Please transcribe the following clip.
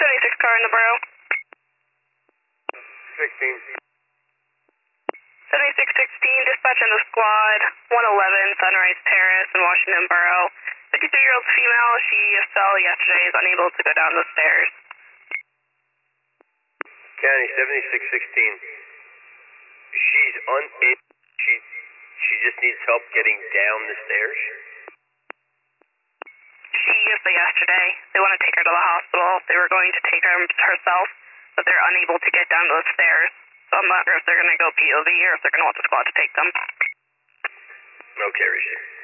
76 car in the borough. 16. 7616, dispatch in the squad, 111 Sunrise Terrace in Washington Borough. 52-year-old female, she fell yesterday, is unable to go down the stairs. County 7616. She's she just needs help getting down the stairs? She fell yesterday. They want to take her to the hospital. They were going to take her herself, but they're unable to get down those stairs. So I'm not sure if they're going to go POV or if they're going to want the squad to take them. Okay, Richard.